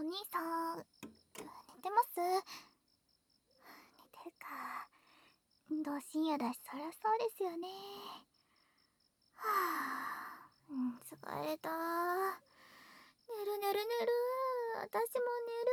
兄さん、寝てます？寝てるか。どう深夜だし、そりゃそうですよね。はぁ、疲れた。寝る寝る寝る。私も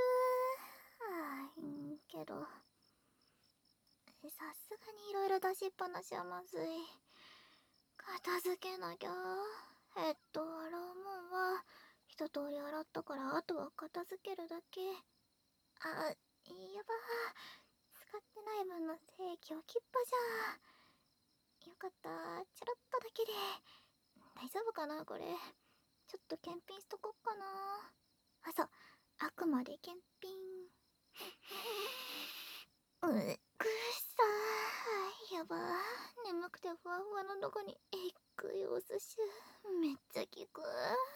寝る。けど、さすがに色々出しっぱなしはまずい。片付けなきゃ。洗うもんは、一通り洗ったから、あとは片付けるだけ。あ、やばー。使ってない分の定期置きっぱじゃん。よかった。ちょろっとだけで。大丈夫かなこれ。ちょっと検品しとこっかな。あ、そう。あくまで検品。くっさー。やばー。眠くてふわふわのどこにえっくいお寿司。めっちゃ効く。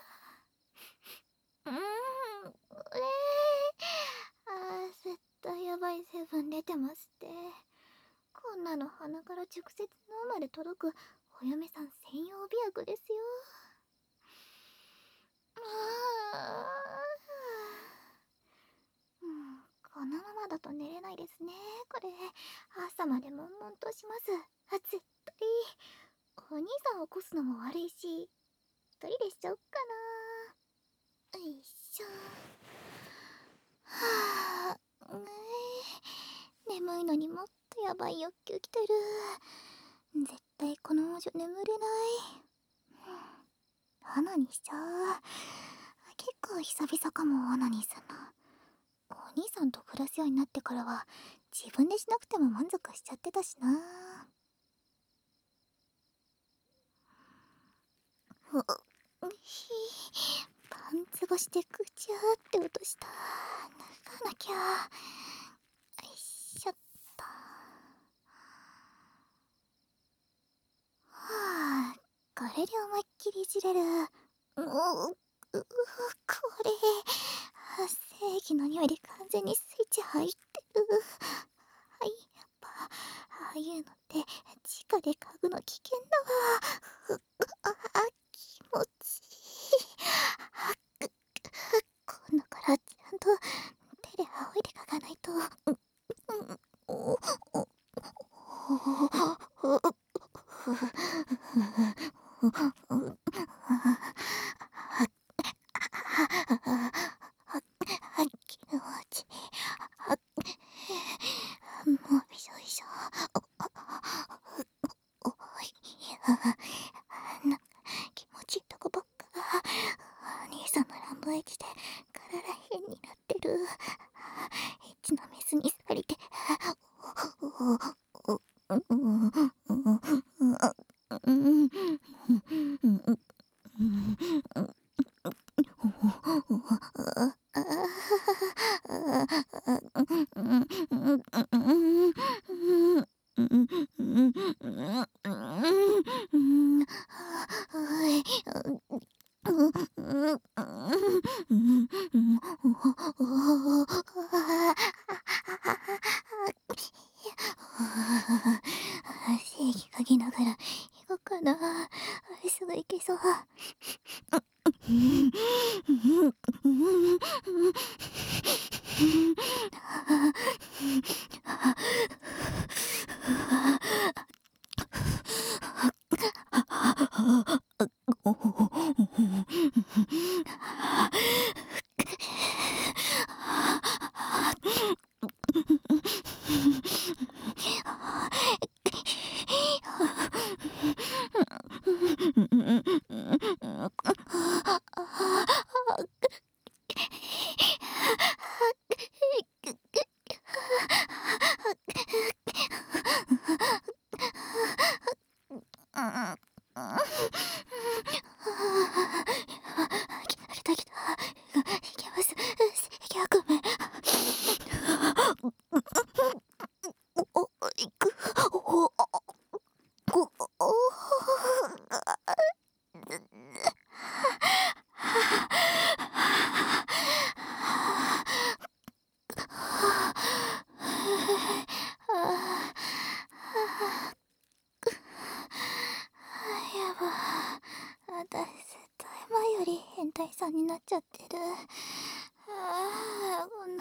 絶対やばい成分出てますって。こんなの鼻から直接脳まで届くお嫁さん専用美薬ですよ。このままだと寝れないですね。これ朝まで悶々とします。絶対お兄さんを起こすのも悪いし、一人でしちゃおっかな。よいしょ。はあ、眠いのにもっとやばい欲求来てる。絶対このままじゃ眠れない。オナニーしちゃう。結構久々かも、オナニーすんの。お兄さんと暮らすようになってからは自分でしなくても満足しちゃってたしな。パンツ越しでぐちゃーって音した。脱がなきゃ。よいしょっと。はあ、これで思いっきりいじれる。これ正義の匂いで完全にスイッチ入ってる。はい、やっぱああいうのって直で嗅ぐの危険だわ。気持ちいい。今度からちゃんと手で仰いで嗅がないと。気持ちいい。もうびしょびしょ。おいや、気持ちいいとこばっか。お兄さんの乱暴エッチで体変になってる。エッチなメスにされて。正義嗅ぎながら行こうかな。すぐ行けそう。来た来た。いけます。正義悪夢。いく。やば。私絶対前より変態さんになっちゃってる。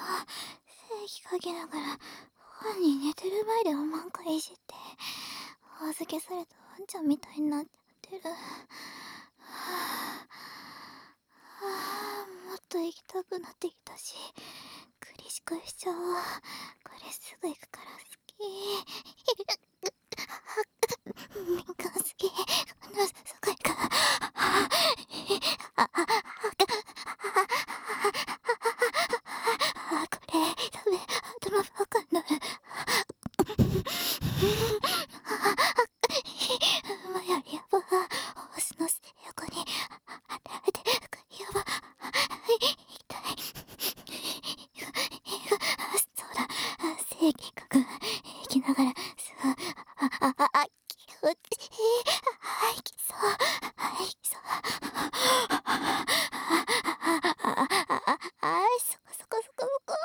正気かけながら本人寝てる前でおまんこいじって預けされたワンちゃんみたいになってる。もっと行きたくなってきたし、栗しくしちゃおう。これすぐ行くから好き。みかん好き。すごいから。これ食べ頭バカになる。馬よりやば。ホースの横に当ててやば。痛い。そうだ、正義感生きながらきそうそこそこそこそこ。